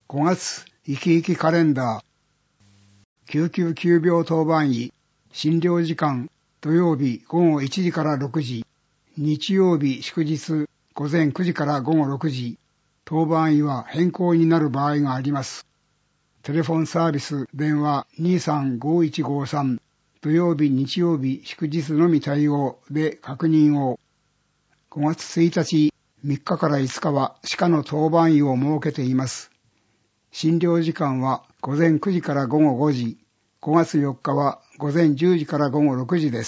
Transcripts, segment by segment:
5月生き生きカレンダー救急急病当番医診療時間土曜日午後1時から6時日曜日祝日午前9時から午後6時当番医は変更になる場合があります。テレフォンサービス電話 235153 土曜日日曜日祝日のみ対応で確認を。5月1日3日から5日は歯科の当番医を設けています。診療時間は午前9時から午後5時、5月4日は午前10時から午後6時です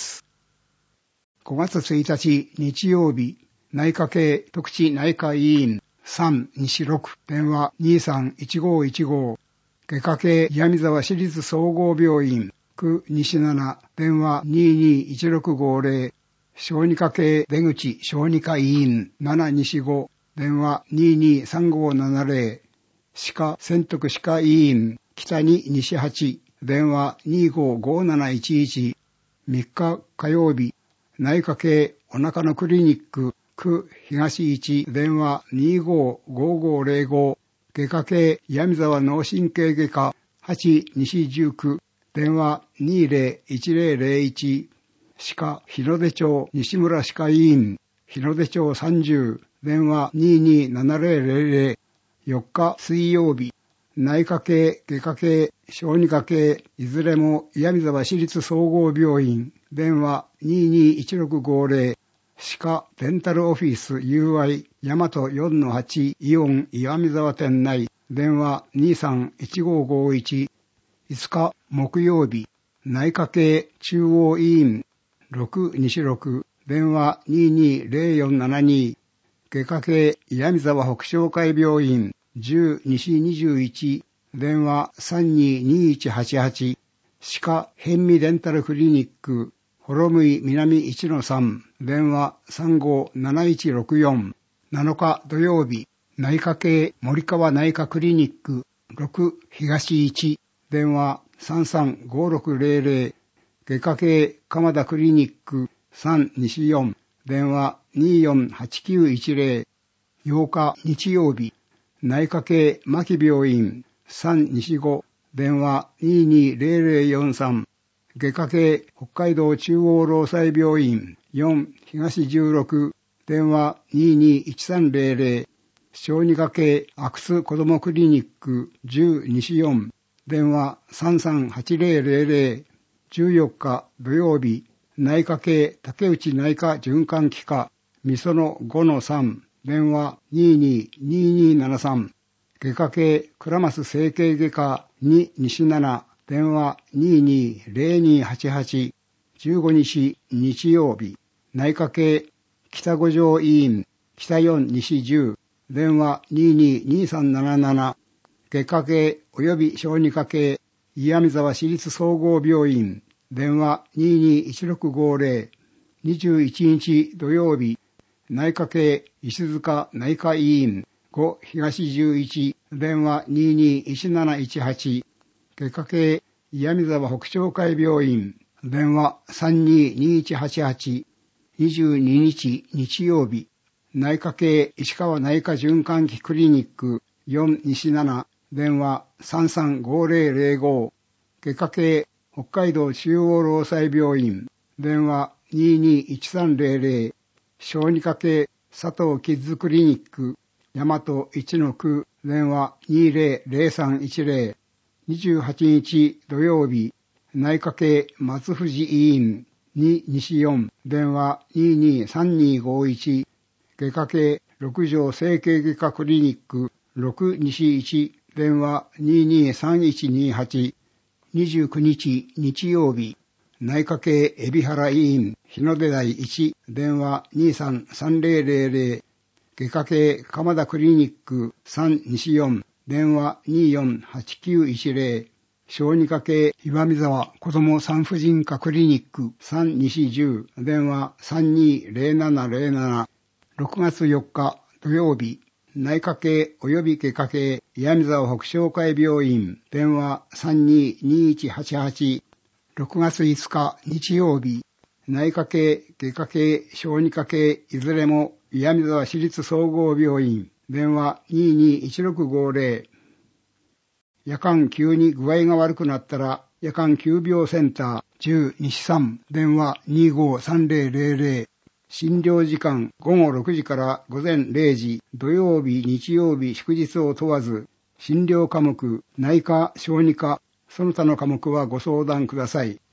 。5月1日日曜日、内科系特治内科医院3西6電話 231515 外科系岩見沢市立総合病院9西7電話221650小児科系出口小児科医院7西5電話223570歯科専徳歯科医院北2西8電話255711 3日火曜日内科系お腹のクリニック区東1電話255505外科系岩見沢脳神経外科8西19電話201001歯科日の出町西村歯科医院日の出町30電話227000 4日水曜日内科系外科系小児科系いずれも岩見沢市立総合病院電話221650歯科デンタルオフィス UI 大和 4-8 イオン岩見沢店内電話231551 5日木曜日内科系中央医院6西6電話220472外科系岩見沢北商会病院10西21電話322188歯科変味デンタルクリニック幌向南 1-3 電話357164 7日土曜日内科系森川内科クリニック6東1電話335600外科系鎌田クリニック3西4電話248910 8日日曜日内科系牧病院3西5電話220043外科系北海道中央労災病院4東16電話221300小児科系アクス子どもクリニック10西4電話338000 14日土曜日内科系竹内内科循環器科みその 5-3 電話222273外科系倉増整形外科2西7電話220288 15日日曜日内科系北五条医院北4西10電話222377外科系及び小児科系岩見沢市立総合病院電話221650 21日土曜日内科系石塚内科医院5東11電話221718外科系岩見沢北商会病院電話322188 22日日曜日内科系石川内科循環器クリニック4西7電話335005外科系北海道中央労災病院電話221300小児科系佐藤キッズクリニック大和1-9電話200310 28日土曜日内科系松藤医院2西4電話223251外科系六条整形外科クリニック6西1電話223128 29日日曜日内科系海老原医院日の出台1電話233000外科系鎌田クリニック3西4電話248910小児科系岩見沢子ども産婦人科クリニック3西10電話320707 6月4日土曜日内科系及び外科系岩見沢北商会病院電話322188 6月5日日曜日内科系外科系小児科系いずれも岩見沢市立総合病院電話221650 夜間急に具合が悪くなったら、夜間急病センター10西3電話253000診療時間午後6時から午前0時土曜日日曜日祝日を問わず診療科目内科小児科その他の科目はご相談ください。